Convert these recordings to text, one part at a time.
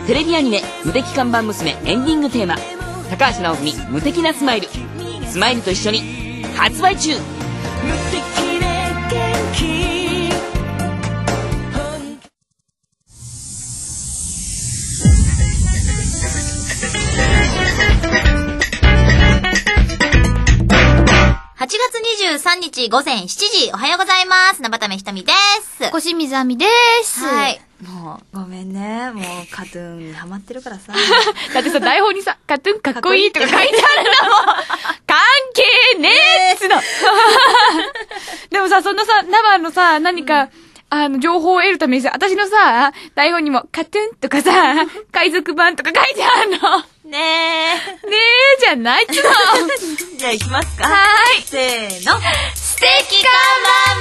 テレビアニメ「無敵看板娘」エンディングテーマ、高橋直文無敵なスマイル、スマイルと一緒に発売中。 8月23日午前7時、おはようございます。なばためひとみです。 小清水あみです。 はい。もう、ごめんね。もう、カトゥーンにハマってるからさ。 だってさ、台本にさ、カトゥーンかっこいいとか書いてあるんだもん。関係ねえっつの。でもさ、そんなさ、ナバのさ、何か、情報を得るためにさ、私のさ、台本にも、カトゥーンとかさ、海賊版とか書いてあるの。 ねえ。 ねえじゃないっつの。 じゃあ行きますか。 はーい。 せーの。 素敵看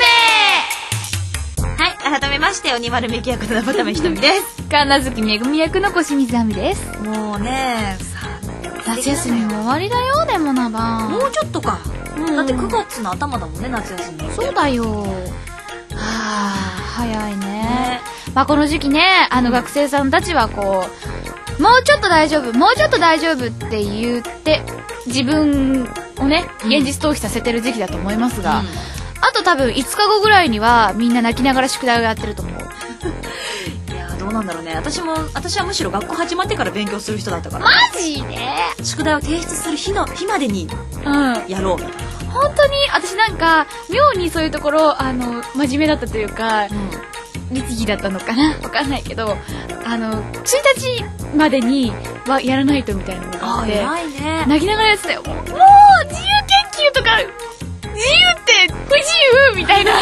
板娘。 はい、改めまして、鬼丸めき役のなばためひとみです。 神奈月めぐみ役の小清水あみです。 もうね、 夏休みも終わりだよ、でもなば。 もうちょっとか。だって9月の頭だもんね、夏休み。 そうだよ。早いね。まあこの時期ね、学生さんたちはこう、もうちょっと大丈夫、もうちょっと大丈夫って言って、自分をね、現実逃避させてる時期だと思いますが、あと多分5日後ぐらいにはみんな泣きながら宿題をやってると思う。 いやどうなんだろうね。私はむしろ学校始まってから勉強する人だったから。 マジで宿題を提出する日までにやろうみたいな。 本当に私なんか妙にそういうところ真面目だったというか、律儀だったのかな、わかんないけど1日までにはやらないとみたいなのがあって、 偉いね。 泣きながらやってたよ。もう自由研究とか自由って不自由みたいな。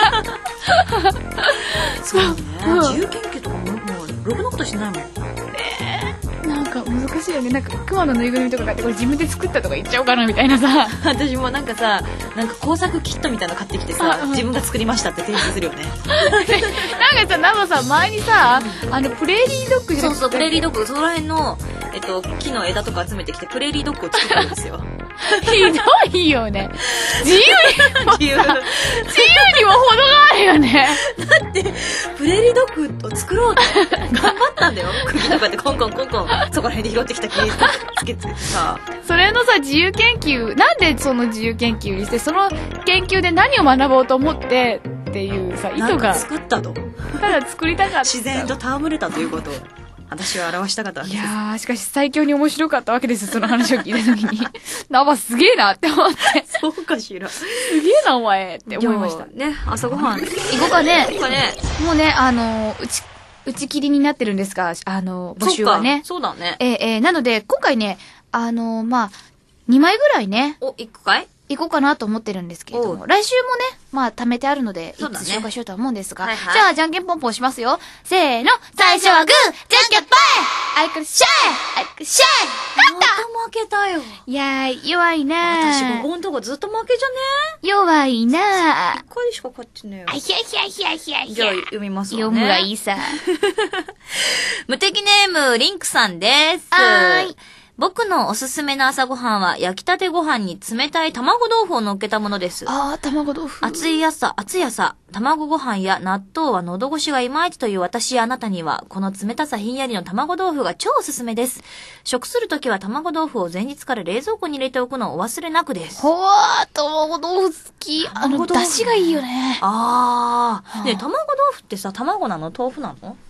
そうね、自由研究とかもろくなことしないもん。 なんか難しいよね。なんか熊のぬいぐるみとか買ってこれ自分で作ったとか言っちゃおうかなみたいなさ。 私もなんかさ、なんか工作キットみたいなの買ってきてさ、自分が作りましたって提示するよね。 なんかさ、ナバさ前にさ、プレーリードッグじゃなくて、 そうそう、プレーリードッグ、その辺の木の枝とか集めてきてプレーリードッグを作ったんですよ。 ひどいよね。自由にも程があるよね。 だってプレーリードッグを作ろうって頑張ったんだよ。釘とかでコンコンコンコンそこら辺で拾ってきた木つけてさ、 それのさ自由研究、なんでその自由研究にして、その研究で何を学ぼうと思ってっていうさ意図が、 作ったと、 ただ作りたかった、 自然と戯れたということを私は表したかったわけです。 いやー、しかし最強に面白かったわけですよ、その話を聞いた時に。ナバすげえなって思って。 そうかしら。 すげえなお前って思いました。 ね、朝ごはん。 行こうかね。 行こうかね。 もうね、打ち切りになってるんですが、募集はね。 そうだね。 なので、今回ね、まあ、2枚ぐらいね。 行くかい？ 行こうかなと思ってるんですけれども、来週もね、まあ、貯めてあるので、いつ紹介しようとは思うんですが、じゃあ、じゃんけんポンポンしますよ。せーの、最初はグー、じゃんけんぽい、あいくるしゃい、あいくるしゃい、勝ったまた負けたよ。 いやー、弱いなー。 私、ここんとこずっと負けじゃね弱いなー。 1回しか勝ってねえよ。 あひゃひゃひゃひゃひゃ。 じゃあ、読みますわね。 読むがいいさ。 無敵ネーム、リンクさんです。 はーい。 僕のおすすめの朝ごはんは焼きたてご飯に冷たい卵豆腐を乗っけたものです。 卵豆腐。 暑い朝、卵ご飯や納豆は喉越しがいまいちという私やあなたには、この冷たさひんやりの卵豆腐が超おすすめです。食するときは卵豆腐を前日から冷蔵庫に入れておくのをお忘れなくです。 ほわー、卵豆腐好き。出汁がいいよね。 ねえ、卵豆腐ってさ、卵なの？豆腐なの？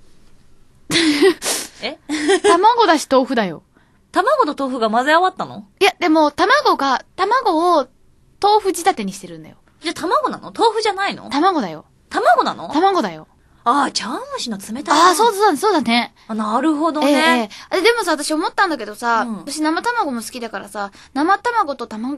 卵だし豆腐だよ。 卵と豆腐が混ぜ合わったの？ いや、でも、卵を豆腐仕立てにしてるんだよ。 じゃあ卵なの？豆腐じゃないの？ 卵だよ。 卵なの？ 卵だよ。 茶碗蒸しの冷たい。 そうだね。 なるほどね。 でもさ、私思ったんだけどさ、私生卵も好きだからさ、生卵と何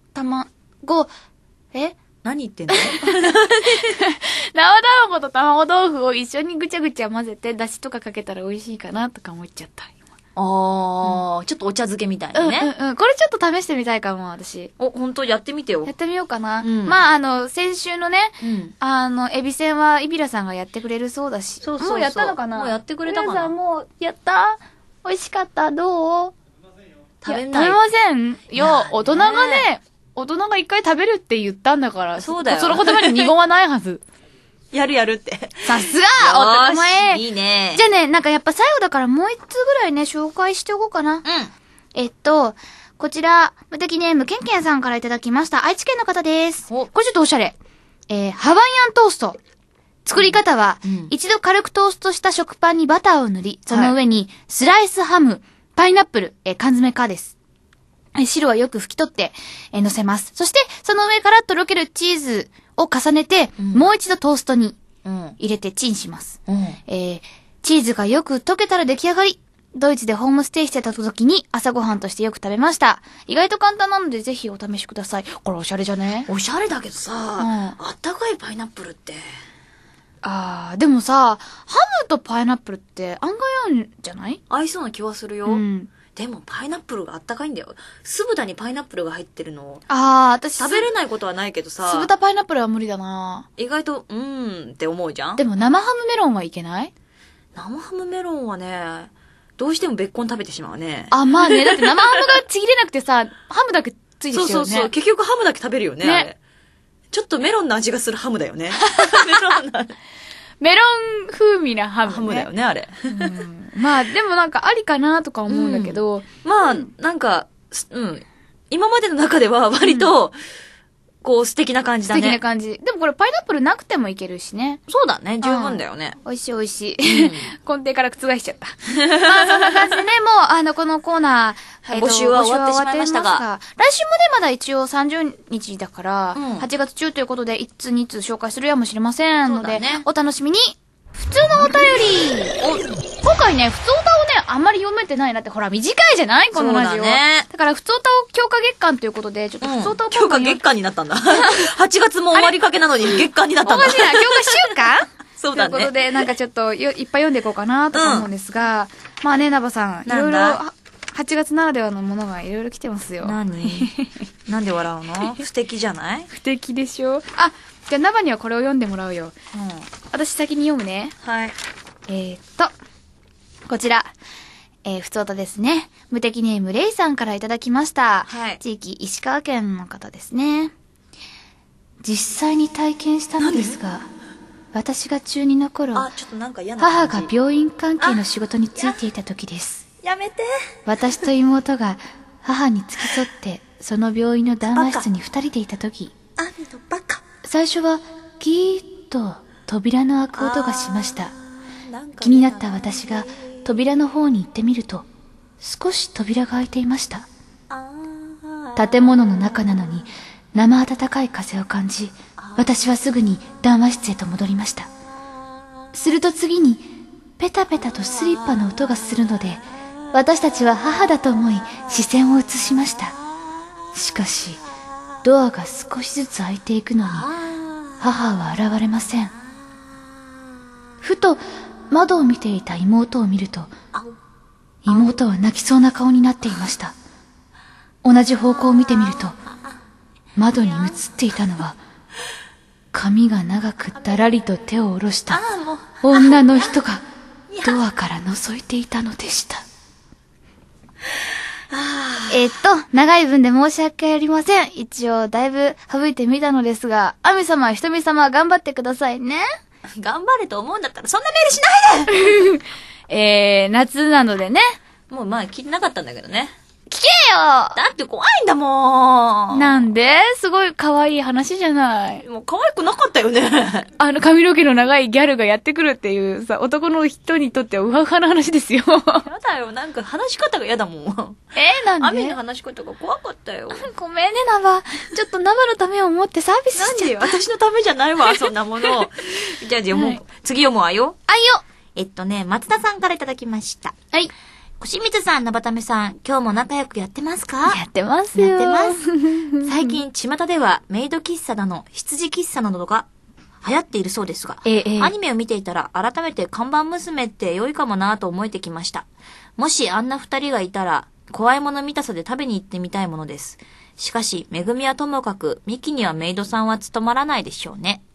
言ってんの？ 生卵と卵豆腐を一緒にぐちゃぐちゃ混ぜて、だしとかかけたら美味しいかなとか思っちゃった。 ちょっとお茶漬けみたいなね。 これちょっと試してみたいかも、私。 本当やってみてよ。 やってみようかな。まあ、先週のね、エビせんはイビラさんがやってくれるそうだし。 そう。 もうやったのかな？ もうやってくれたかな？ 皆さんもうやった？美味しかった？どう？ 食べませんよ。大人が一回食べるって言ったんだから。 そうだよ。 その言葉に二言はないはず。 やるって。 さすがお前いいね。 じゃあね、なんかやっぱ最後だからもう一つぐらいね、紹介しておこうかな。こちら、無敵ネームケンケンさんからいただきました。愛知県の方です。これちょっとおしゃれ。ハワイアントースト。作り方は、一度軽くトーストした食パンにバターを塗り、その上にスライスハム、パイナップル、缶詰かです。汁はよく拭き取って、乗せます。そして、その上からとろけるチーズを重ねて、もう一度トーストに入れてチンします。チーズがよく溶けたら出来上がり。ドイツでホームステイしてた時に朝ごはんとしてよく食べました。意外と簡単なのでぜひお試しください。これおしゃれじゃね？ おしゃれだけどさ、あったかいパイナップルって。 でもさ、ハムとパイナップルって案外合うんじゃない？ 合いそうな気はするよ。でもパイナップルがあったかいんだよ。酢豚にパイナップルが入ってるの。 私食べれないことはないけどさ。 酢豚パイナップルは無理だな。 意外と、って思うじゃん？ でも生ハムメロンはいけない？ 生ハムメロンはね、どうしても別個に食べてしまうね。 まあね、だって生ハムがちぎれなくてさ、ハムだけついてきちゃうよね。 そう。結局ハムだけ食べるよね。あれちょっとメロンの味がするハムだよね。 メロン風味なハムね。 ハムだよね、あれ。 まあ、でもなんかありかなとか思うんだけど。 まあ、なんか、今までの中では割と、こう素敵な感じだね。 素敵な感じ。でもこれパイナップルなくてもいけるしね。 そうだね、十分だよね。 美味しい美味しい。根底から覆しちゃった。まあそんな感じでね、もうこのコーナー、 募集は終わってしまいましたが。 来週もね、まだ一応30日だから、8月中ということで、1通2通紹介するやもしれませんので、お楽しみに。普通のお便り今回ね、普通歌をね、あんまり読めてないなって、ほら、短いじゃないこのラジオ。だから、普通歌を強化月間ということで、ちょっと普通歌を強化月間になったんだ。8月も終わりかけなのに月間になったんだ。 おかしいな、強化週間そうだね。 ということで、なんかちょっといっぱい読んでいこうかなとか思うんですが、まあね、ナバさん、いろいろ、8月ならではのものがいろいろ来てますよ。 なんで笑うの？不敵じゃない？ 不敵でしょ？じゃあナバにはこれを読んでもらうよ。私先に読むね。 はい。 こちら。ふつおたですね。無敵ネームレイさんからいただきました。 はい。 地域石川県の方ですね。実際に体験したのですが、私が中2の頃、 ちょっとなんか嫌な感じ。 母が病院関係の仕事に就いていた時です。 やめて。 私と妹が母に付き添って、その病院の談話室に2人でいた時、 バカ。 最初はギーッと扉の開く音がしました。気になった私が扉の方に行ってみると、少し扉が開いていました。建物の中なのに生暖かい風を感じ、私はすぐに談話室へと戻りました。すると次にペタペタとスリッパの音がするので、私たちは母だと思い視線を移しました。しかしドアが少しずつ開いていくのに母は現れません。ふと窓を見ていた妹を見ると、妹は泣きそうな顔になっていました。同じ方向を見てみると、窓に映っていたのは髪が長くだらりと手を下ろした女の人がドアから覗いていたのでした。長い文で申し訳ありません。一応だいぶ省いてみたのですが、アミ様、ひとみ様頑張ってくださいね。 頑張れと思うんだったらそんなメールしないで夏なのでね。 もう聞いてなかったんだけどね。 聞けよ。 だって怖いんだもん。 なんですごい可愛い話じゃない。 もう可愛くなかったよね。 髪の毛の長いギャルがやってくるっていうさ、男の人にとってはウハウハな話ですよ。 やだよ、なんか話し方が嫌だもん。 なんで？ アミの話し方が怖かったよ。 ごめんね、ナバ。ちょっとナバのためを思ってサービスしちゃった。 なんでよ、私のためじゃないわ、そんなもの。じゃあもう、次読むわよ。松田さんからいただきました。 はい。 小清水さん、なばためさん、今日も仲良くやってますか？ やってますよ。 やってます。最近、巷ではメイド喫茶だの、羊喫茶などが流行っているそうですが、アニメを見ていたら改めて看板娘って良いかもなぁと思えてきました。もしあんな二人がいたら、怖いもの見たさで食べに行ってみたいものです。しかし、めぐみはともかく、ミキにはメイドさんは務まらないでしょうね。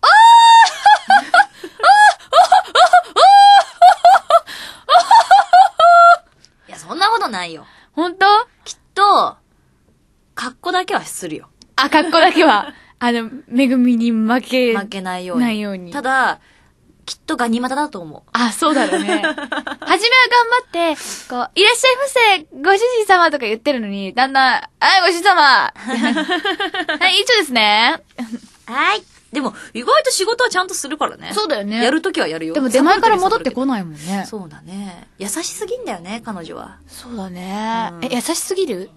いや、そんなことないよ。 ほんと？ きっと、格好だけはするよ。 格好だけは。 めぐみに負けないように。ただ、きっとガニ股だと思う。 あ、そうだろうね。初めは頑張って、いらっしゃいませ、ご主人様とか言ってるのに、だんだん、ご主人様はい、以上ですね。 はい。でも、意外と仕事はちゃんとするからね。 そうだよね。 やるときはやるよ。 でも出前から戻ってこないもんね。 そうだね。優しすぎんだよね、彼女は。 そうだね。優しすぎる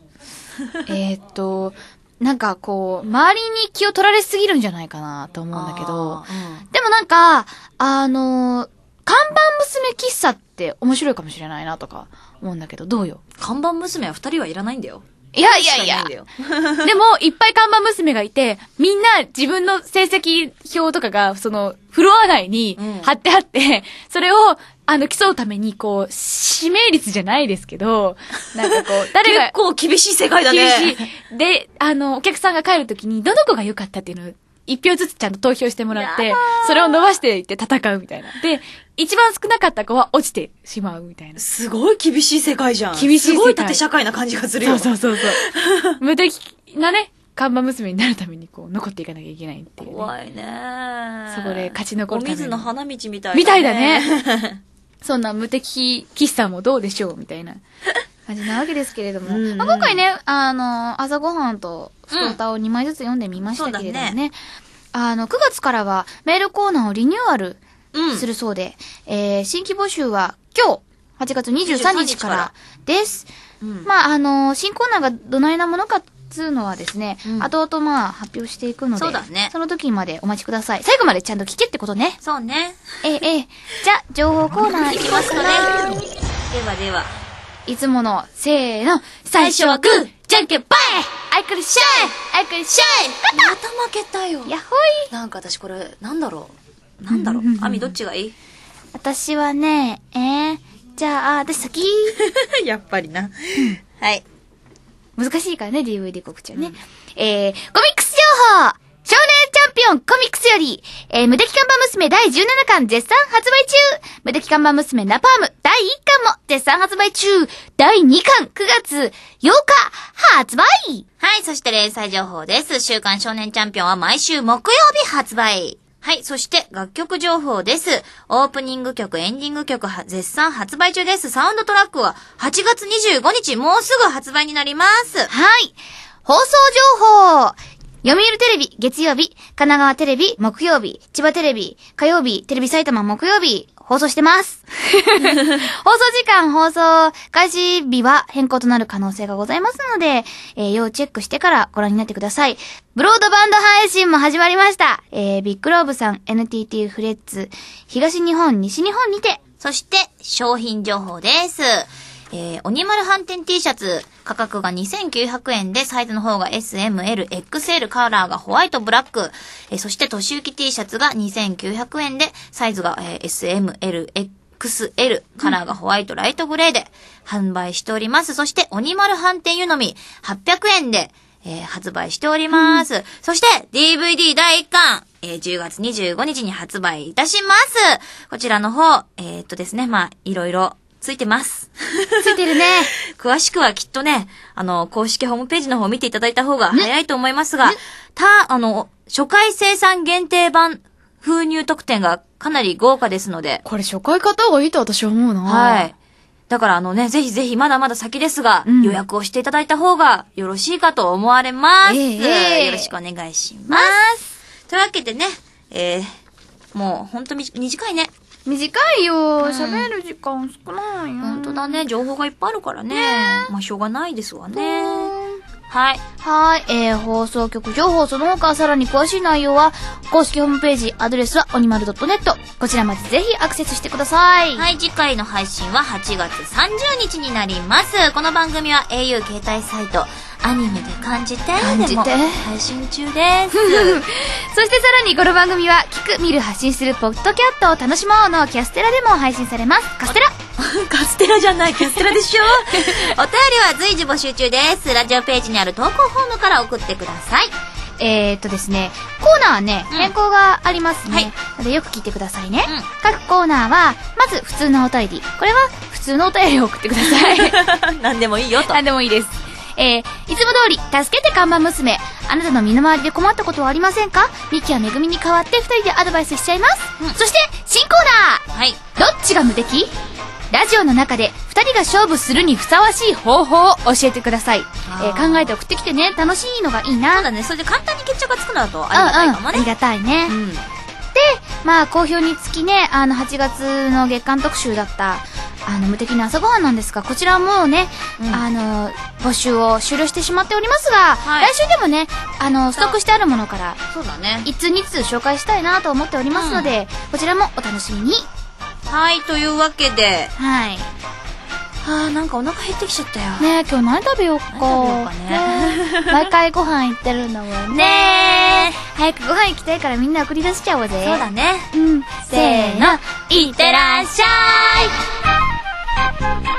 なんかこう、周りに気を取られすぎるんじゃないかなと思うんだけど、でもなんか、看板娘喫茶って面白いかもしれないなとか思うんだけど、どうよ？ 看板娘は2人はいらないんだよ。 いや。でも、いっぱい看板娘がいて、みんな自分の成績表とかが、フロア内に貼ってあって、それを、競うために、こう、指名率じゃないですけど、なんかこう、誰が。 結構厳しい世界だね。 厳しい。で、お客さんが帰るときに、どの子が良かったっていうのを、一票ずつちゃんと投票してもらって、それを伸ばしていって戦うみたいな。で、一番少なかった子は落ちてしまうみたいな。 すごい厳しい世界じゃん。 厳しい世界。 すごい縦社会な感じがするよ。 そう。無敵なね、看板娘になるためにこう、残っていかなきゃいけないっていう、ね。 怖いね。 そこで勝ち残るために。 お水の花道みたいな。みたいだね。そんな無敵喫茶もどうでしょうみたいな感じなわけですけれども。今回ね、朝ごはんとスポーターを2枚ずつ読んでみましたけれどもね。9月からはメールコーナーをリニューアルするそうで、新規募集は今日、8月23日からです。新コーナーがどないなものかつうのはですね、後々発表していくので、 そうだね。 その時までお待ちください。最後までちゃんと聞けってことね。 そうね。 じゃあ、情報コーナーいきますかね。 では。 いつもの、せーの、最初はグー、じゃんけんぽい、あいくりしゃい、 また負けたよ。 やっほい。 なんか私これ、なんだろう。アミどっちがいい？ 私はね、じゃあ、私先。 やっぱりな。はい。 難しいからね、DVD 告知はね。コミックス情報少年チャンピオンコミックスより、無敵看板娘第17巻絶賛発売中無敵看板娘ナパーム第1巻も絶賛発売中第2巻9月8日発売はい、そして連載情報です。週刊少年チャンピオンは毎週木曜日発売。はい、そして楽曲情報です。オープニング曲、エンディング曲絶賛発売中です。サウンドトラックは8月25日、もうすぐ発売になります。 はい。放送情報読売テレビ月曜日、神奈川テレビ木曜日、千葉テレビ火曜日、テレビ埼玉木曜日、放送してます。放送時間、放送開始日は変更となる可能性がございますので、要チェックしてからご覧になってください。ブロードバンド配信も始まりました。ビッグローブさん、NTT フレッツ、東日本、西日本にて。 そして、商品情報です。鬼丸飯店 T シャツ、価格が2900円で、サイズの方が S、M、L、XL、カラーがホワイト、ブラック。そして、年行き T シャツが2900円で、サイズが S、M、L、XL、カラーがホワイト、ライトグレーで販売しております。そして、鬼丸飯店湯飲み、800円で、発売しております。そして、DVD 第1巻、10月25日に発売いたします。こちらの方、ですね、いろいろ、ついてます。 ついてるね。 詳しくはきっとね、公式ホームページの方を見ていただいた方が早いと思いますが、初回生産限定版封入特典がかなり豪華ですので。 これ初回買った方がいいと私は思うな。 はい。だからぜひぜひまだまだ先ですが、予約をしていただいた方がよろしいかと思われます。よろしくお願いします。というわけでね、もうほんと短いね。 短いよ。喋る時間少ないよ。 ほんとだね。情報がいっぱいあるからね。しょうがないですわね。はい。 はい。放送局情報その他さらに詳しい内容は公式ホームページアドレスはおにまる .net こちらまでぜひアクセスしてください。 はい。次回の配信は8月30日になります。この番組は au 携帯サイトアニメで感じてでも配信中です。 そしてさらにこの番組は聞く見る発信するポッドキャットを楽しもうのキャステラでも配信されます。カステラカステラじゃないキャステラでしょ。お便りは随時募集中です。ラジオページにある投稿フォームから送ってください。 ですね、コーナーはね、変更がありますね。はい、でよく聞いてくださいね。各コーナーは、まず普通のお便り。これは普通のお便りを送ってください。 何でもいいよと。 何でもいいです。 いつも通り、助けて看板娘。あなたの身の回りで困ったことはありませんか？ミキはめぐみに代わって二人でアドバイスしちゃいます。そして、新コーナー。 はい。 どっちが無敵？ラジオの中で二人が勝負するにふさわしい方法を教えてください。考えて送ってきてね。楽しいのがいいな。 そうだね。それで簡単に決着がつくのだとありがたいかもね。 ありがたいね。で、まあ、好評につきね、8月の月間特集だった、無敵な朝ごはんなんですが、こちらはもうね、募集を終了してしまっておりますが、来週でもね、ストックしてあるものから、 そうだね。 1通2通紹介したいなと思っておりますので、こちらもお楽しみに。 はい、というわけで。 はい。 なんかお腹減ってきちゃったよ。 ねえ、今日何食べようか。ね毎回ご飯行ってるんだもんね。早くご飯行きたいからみんな送り出しちゃおうぜ。 そうだね。 せーの、いってらっしゃい。